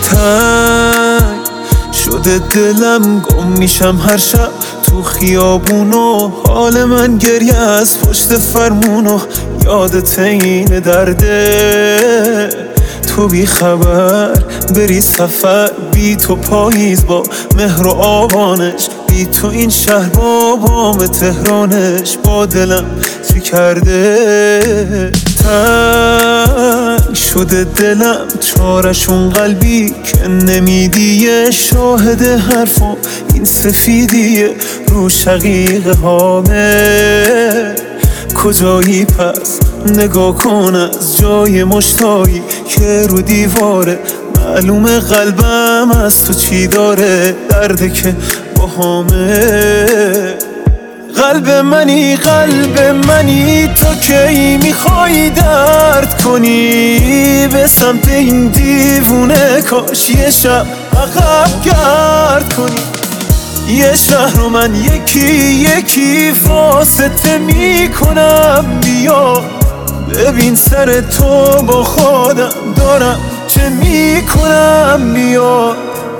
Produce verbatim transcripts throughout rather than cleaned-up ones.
تنگ شده دلم، گم میشم هر شب تو خیابونو. حال من گریه از پشت فرمونو، یادت این درده تو بی خبر بری سفر. بی تو پاییز با مهر و آبانش، بی تو این شهر با بام تهرانش. با دلم چی کرده تنگ شده دلم، چارشون قلبی که نمیدیه. شاهد حرفم این سفیدیه رو شقیقه هامه. کجایی پس نگاه کن از جای مشتایی که رو دیواره. معلومه قلبم از تو چی داره، درده که با همه. قلب منی قلب منی، تو کی میخوای درد کنی به سمت این دیوونه؟ کاش یه شب عقب گرد کنی. یه شهر رو من یکی یکی واسطه میکنم. بیا ببین سر تو با خودم دارم چه میکنم. بیا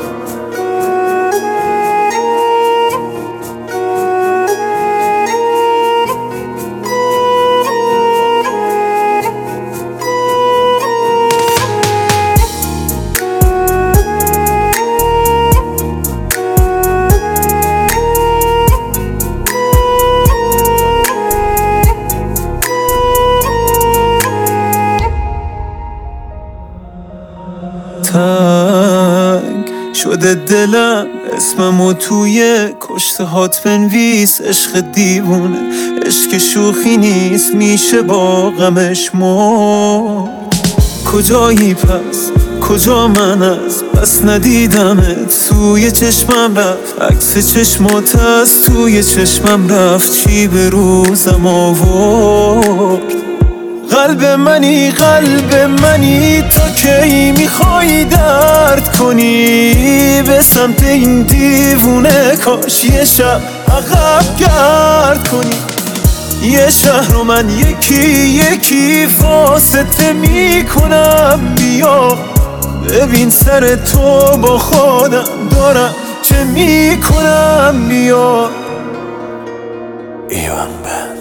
تنگ شده دلم، اسممو توی کشته هات بنویس. عشق دیوونه عشق شوخی نیست، میشه با غمش مرد. کجایی پس کجا من از بس ندیدمت؟ توی چشمم رفت عکس چشمات، از توی چشمم رفت چی به روزم آورد. قلب منی قلب منی، تو کی میخوای درد کنی به سمت این دیوونه؟ کاش یه شب عقب گرد کنی. یه شهر رو من یکی یکی واسطه میکنم. بیا ببین سر تو با خودم دارم چه میکنم. بیا ایوان بند.